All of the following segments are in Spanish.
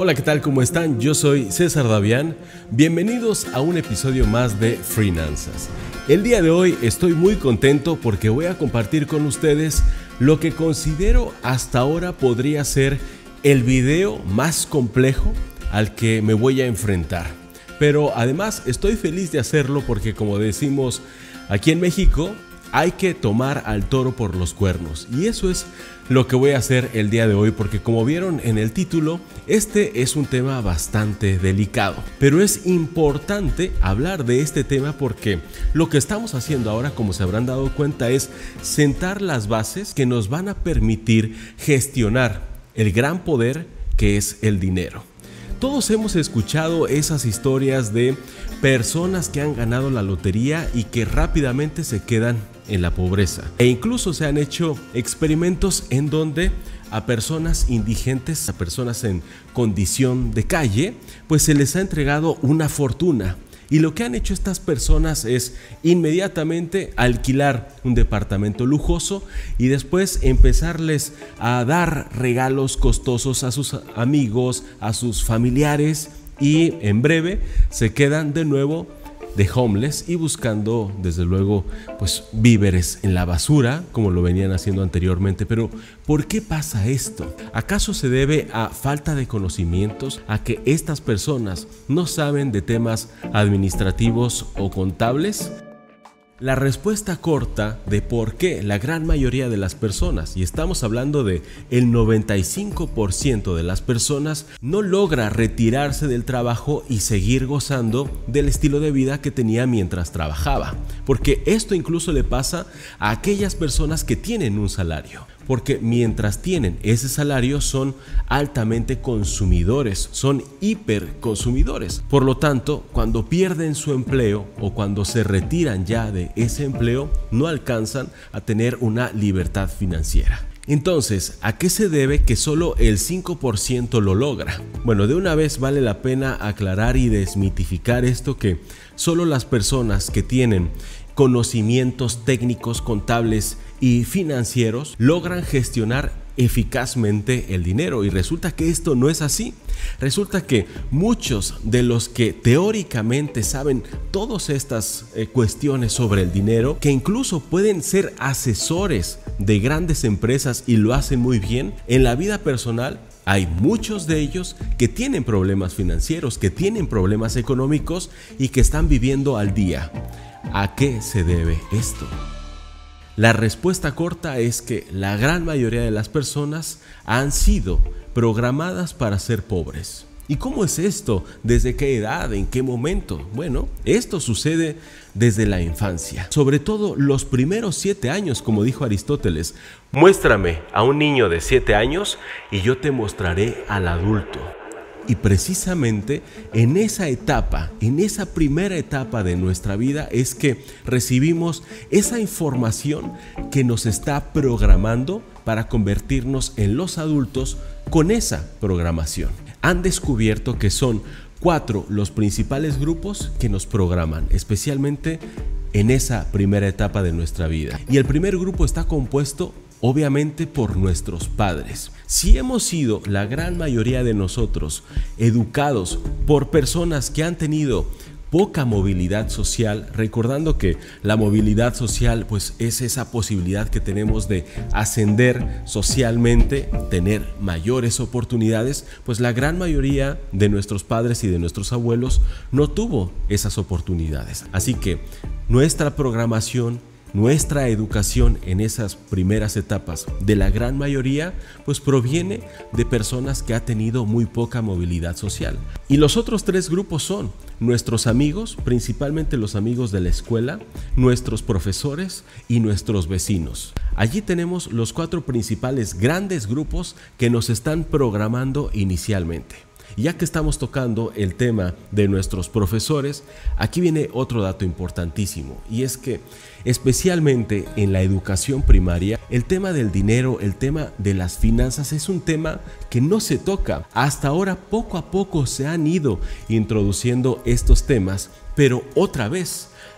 Hola, ¿qué tal? ¿Cómo están? Yo soy César Davián. Bienvenidos a un episodio más de Finanzas. El día de hoy estoy muy contento porque voy a compartir con ustedes lo que considero hasta ahora podría ser el video más complejo al que me voy a enfrentar. Pero además estoy feliz de hacerlo porque, como decimos aquí en México, hay que tomar al toro por los cuernos. Y eso es lo que voy a hacer el día de hoy porque, como vieron en el título, este es un tema bastante delicado. Pero es importante hablar de este tema porque lo que estamos haciendo ahora, como se habrán dado cuenta, es sentar las bases que nos van a permitir gestionar el gran poder que es el dinero. Todos hemos escuchado esas historias de personas que han ganado la lotería y que rápidamente se quedan en la pobreza. E incluso se han hecho experimentos en donde a personas indigentes, a personas en condición de calle, pues se les ha entregado una fortuna. Y lo que han hecho estas personas es inmediatamente alquilar un departamento lujoso y después empezarles a dar regalos costosos a sus amigos, a sus familiares, y en breve se quedan de nuevo de homeless y buscando, desde luego, pues víveres en la basura, como lo venían haciendo anteriormente. Pero ¿por qué pasa esto? ¿Acaso se debe a falta de conocimientos, a que estas personas no saben de temas administrativos o contables? La respuesta corta de por qué la gran mayoría de las personas, y estamos hablando de el 95% de las personas, no logra retirarse del trabajo y seguir gozando del estilo de vida que tenía mientras trabajaba. Porque esto incluso le pasa a aquellas personas que tienen un salario. Porque mientras tienen ese salario son altamente consumidores, son hiperconsumidores. Por lo tanto, cuando pierden su empleo o cuando se retiran ya de ese empleo, no alcanzan a tener una libertad financiera. Entonces, ¿a qué se debe que solo el 5% lo logra? Bueno, de una vez vale la pena aclarar y desmitificar esto, que solo las personas que tienen conocimientos técnicos, contables y financieros logran gestionar eficazmente el dinero, y resulta que esto no es así. Resulta que muchos de los que teóricamente saben todas estas cuestiones sobre el dinero, que incluso pueden ser asesores de grandes empresas y lo hacen muy bien, en la vida personal hay muchos de ellos que tienen problemas financieros, que tienen problemas económicos y que están viviendo al día. ¿A qué se debe esto? La respuesta corta es que la gran mayoría de las personas han sido programadas para ser pobres. ¿Y cómo es esto? ¿Desde qué edad? ¿En qué momento? Bueno, esto sucede desde la infancia. Sobre todo los primeros 7 años, como dijo Aristóteles. Muéstrame a un niño de 7 años y yo te mostraré al adulto. Y precisamente en esa etapa, en esa primera etapa de nuestra vida, es que recibimos esa información que nos está programando para convertirnos en los adultos con esa programación. Han descubierto que son 4 los principales grupos que nos programan, especialmente en esa primera etapa de nuestra vida. Y el primer grupo está compuesto obviamente por nuestros padres. Si hemos sido, la gran mayoría de nosotros, educados por personas que han tenido poca movilidad social, recordando que la movilidad social pues es esa posibilidad que tenemos de ascender socialmente, tener mayores oportunidades, pues la gran mayoría de nuestros padres y de nuestros abuelos no tuvo esas oportunidades. Así que nuestra programación, nuestra educación en esas primeras etapas de la gran mayoría pues proviene de personas que han tenido muy poca movilidad social. Y los otros 3 grupos son nuestros amigos, principalmente los amigos de la escuela, nuestros profesores y nuestros vecinos. Allí tenemos los 4 principales grandes grupos que nos están programando inicialmente. Ya que estamos tocando el tema de nuestros profesores, aquí viene otro dato importantísimo, y es que especialmente en la educación primaria, el tema del dinero, el tema de las finanzas es un tema que no se toca. Hasta ahora poco a poco se han ido introduciendo estos temas, pero otra vez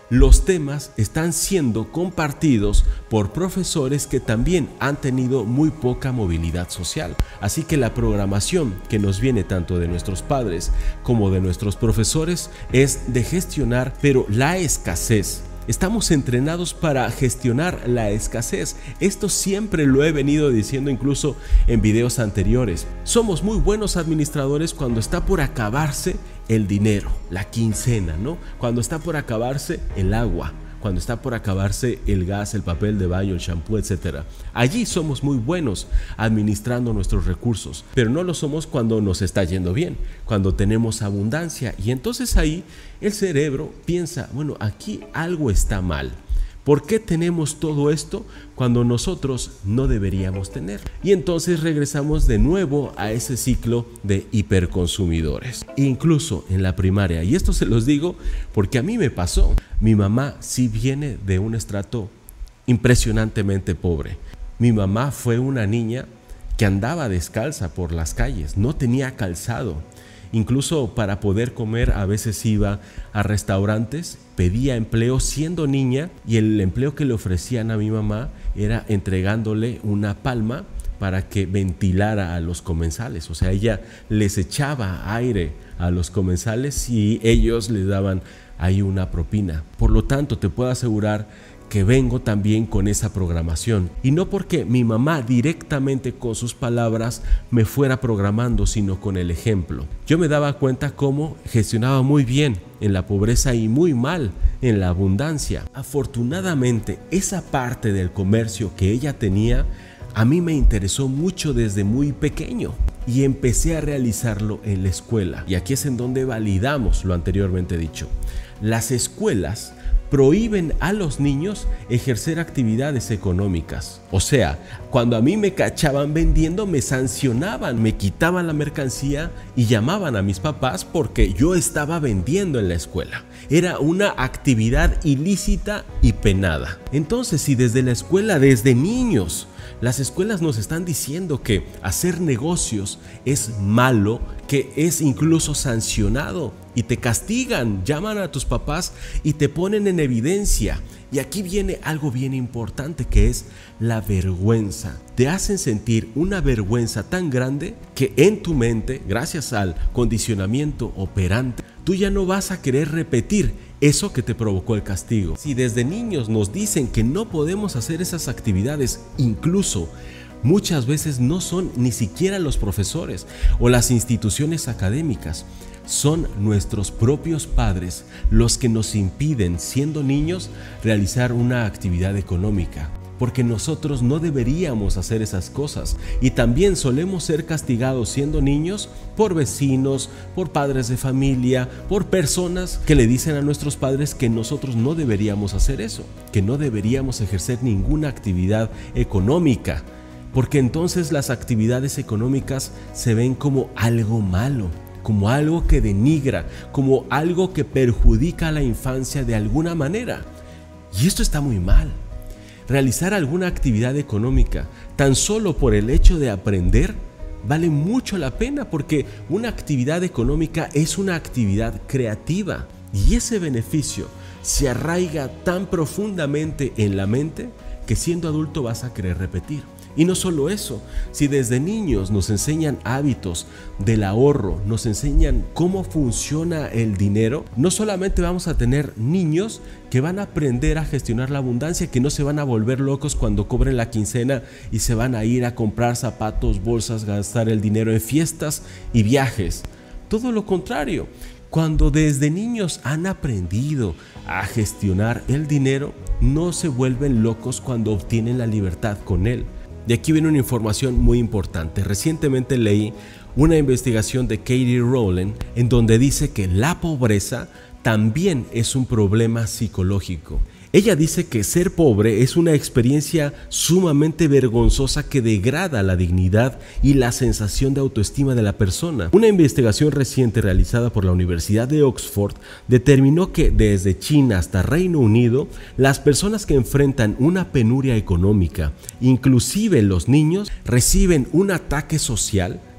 los temas están siendo compartidos por profesores que también han tenido muy poca movilidad social. Así que la programación que nos viene tanto de nuestros padres como de nuestros profesores es de gestionar, pero la escasez. Estamos entrenados para gestionar la escasez. Esto siempre lo he venido diciendo incluso en videos anteriores. Somos muy buenos administradores cuando está por acabarse el dinero, la quincena, ¿no? Cuando está por acabarse el agua, cuando está por acabarse el gas, el papel de baño, el shampoo, etc. Allí somos muy buenos administrando nuestros recursos, pero no lo somos cuando nos está yendo bien, cuando tenemos abundancia. Y entonces ahí el cerebro piensa, bueno, aquí algo está mal. ¿Por qué tenemos todo esto cuando nosotros no deberíamos tener? Y entonces regresamos de nuevo a ese ciclo de hiperconsumidores. Incluso en la primaria, y esto se los digo porque a mí me pasó. Mi mamá sí viene de un estrato impresionantemente pobre. Mi mamá fue una niña que andaba descalza por las calles, no tenía calzado. Incluso para poder comer a veces iba a restaurantes, pedía empleo siendo niña y el empleo que le ofrecían a mi mamá era entregándole una palma para que ventilara a los comensales. O sea, ella les echaba aire a los comensales y ellos le daban ahí una propina. Por lo tanto, te puedo asegurar que vengo también con esa programación, y no porque mi mamá directamente con sus palabras me fuera programando, sino con el ejemplo. Yo me daba cuenta cómo gestionaba muy bien en la pobreza y muy mal en la abundancia. Afortunadamente, esa parte del comercio que ella tenía a mí me interesó mucho desde muy pequeño y empecé a realizarlo en la escuela. Y aquí es en donde validamos lo anteriormente dicho. Las escuelas prohíben a los niños ejercer actividades económicas. O sea, cuando a mí me cachaban vendiendo, me sancionaban, me quitaban la mercancía y llamaban a mis papás porque yo estaba vendiendo en la escuela. Era una actividad ilícita y penada. Entonces, si desde la escuela, desde niños, las escuelas nos están diciendo que hacer negocios es malo, que es incluso sancionado y te castigan, llaman a tus papás y te ponen en evidencia. Y aquí viene algo bien importante, que es la vergüenza. Te hacen sentir una vergüenza tan grande que en tu mente, gracias al condicionamiento operante, tú ya no vas a querer repetir eso que te provocó el castigo. Si desde niños nos dicen que no podemos hacer esas actividades, incluso muchas veces no son ni siquiera los profesores o las instituciones académicas, son nuestros propios padres los que nos impiden, siendo niños, realizar una actividad económica. Porque nosotros no deberíamos hacer esas cosas, y también solemos ser castigados siendo niños por vecinos, por padres de familia, por personas que le dicen a nuestros padres que nosotros no deberíamos hacer eso, que no deberíamos ejercer ninguna actividad económica, porque entonces las actividades económicas se ven como algo malo, como algo que denigra, como algo que perjudica a la infancia de alguna manera. Y esto está muy mal. Realizar alguna actividad económica tan solo por el hecho de aprender vale mucho la pena, porque una actividad económica es una actividad creativa y ese beneficio se arraiga tan profundamente en la mente que siendo adulto vas a querer repetir. Y no solo eso, si desde niños nos enseñan hábitos del ahorro, nos enseñan cómo funciona el dinero, no solamente vamos a tener niños que van a aprender a gestionar la abundancia, que no se van a volver locos cuando cobren la quincena y se van a ir a comprar zapatos, bolsas, gastar el dinero en fiestas y viajes. Todo lo contrario, cuando desde niños han aprendido a gestionar el dinero, no se vuelven locos cuando obtienen la libertad con él. De aquí viene una información muy importante. Recientemente leí una investigación de Katie Rowland en donde dice que la pobreza también es un problema psicológico. Ella dice que ser pobre es una experiencia sumamente vergonzosa que degrada la dignidad y la sensación de autoestima de la persona. Una investigación reciente realizada por la Universidad de Oxford determinó que desde China hasta Reino Unido, las personas que enfrentan una penuria económica, inclusive los niños, reciben un ataque social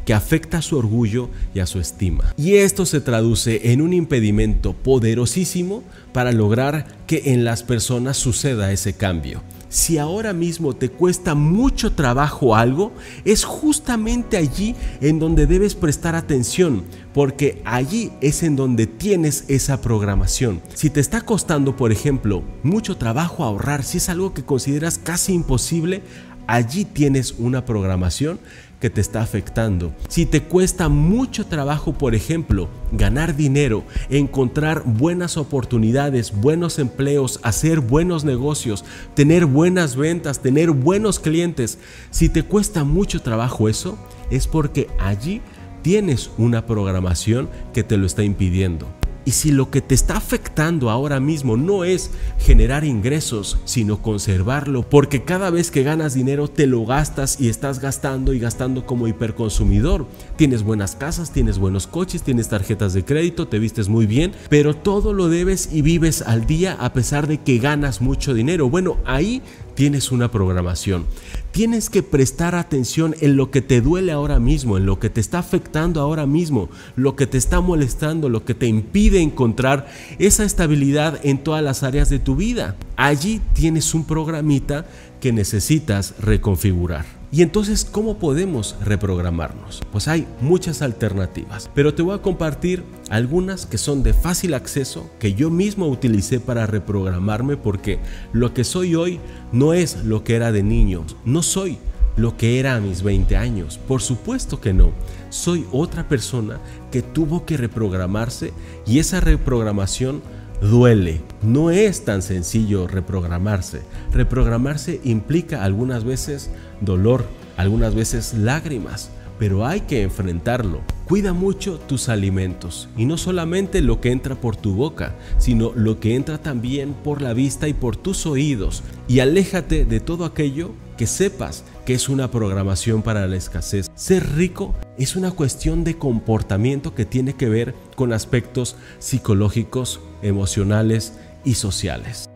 que afecta a su orgullo y a su estima. Y esto se traduce en un impedimento poderosísimo para lograr que en las personas suceda ese cambio. Si ahora mismo te cuesta mucho trabajo algo, es justamente allí en donde debes prestar atención, porque allí es en donde tienes esa programación. Si te está costando, por ejemplo, mucho trabajo ahorrar, si es algo que consideras casi imposible, allí tienes una programación que te está afectando. Si te cuesta mucho trabajo, por ejemplo, ganar dinero, encontrar buenas oportunidades, buenos empleos, hacer buenos negocios, tener buenas ventas, tener buenos clientes, si te cuesta mucho trabajo eso, es porque allí tienes una programación que te lo está impidiendo. Y si lo que te está afectando ahora mismo no es generar ingresos, sino conservarlo, porque cada vez que ganas dinero te lo gastas y estás gastando y gastando como hiperconsumidor. Tienes buenas casas, tienes buenos coches, tienes tarjetas de crédito, te vistes muy bien, pero todo lo debes y vives al día a pesar de que ganas mucho dinero. Bueno, ahí tienes una programación. Tienes que prestar atención en lo que te duele ahora mismo, en lo que te está afectando ahora mismo, lo que te está molestando, lo que te impide encontrar esa estabilidad en todas las áreas de tu vida. Allí tienes un programita que necesitas reconfigurar. Y entonces, ¿cómo podemos reprogramarnos? Pues hay muchas alternativas, pero te voy a compartir algunas que son de fácil acceso, que yo mismo utilicé para reprogramarme, porque lo que soy hoy no es lo que era de niño, no soy lo que era a mis 20 años, por supuesto que no. Soy otra persona que tuvo que reprogramarse, y esa reprogramación duele. No es tan sencillo reprogramarse. Reprogramarse implica algunas veces dolor, algunas veces lágrimas, pero hay que enfrentarlo. Cuida mucho tus alimentos, y no solamente lo que entra por tu boca, sino lo que entra también por la vista y por tus oídos, y aléjate de todo aquello que sepas que es una programación para la escasez. Ser rico es una cuestión de comportamiento que tiene que ver con aspectos psicológicos, emocionales y sociales.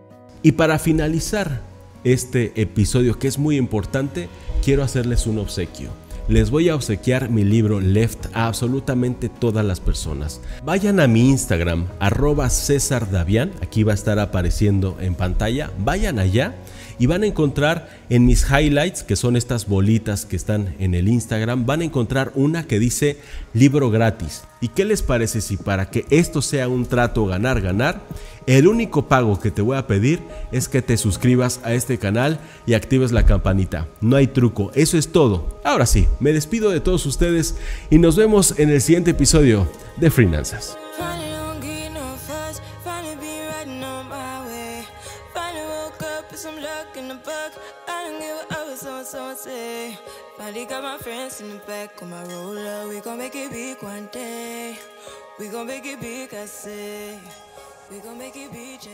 Y para finalizar este episodio, que es muy importante, quiero hacerles un obsequio. Les voy a obsequiar mi libro Left a absolutamente todas las personas. Vayan a mi Instagram, @CesarDavian, aquí va a estar apareciendo en pantalla. Vayan allá y van a encontrar en mis highlights, que son estas bolitas que están en el Instagram, van a encontrar una que dice libro gratis. ¿Y qué les parece si, para que esto sea un trato ganar-ganar, el único pago que te voy a pedir es que te suscribas a este canal y actives la campanita? No hay truco, eso es todo. Ahora sí, me despido de todos ustedes y nos vemos en el siguiente episodio de Finanzas. Finally got my friends in the back of my roller. We gon' make it big one day. We gon' make it big, I say. We gon' make it big.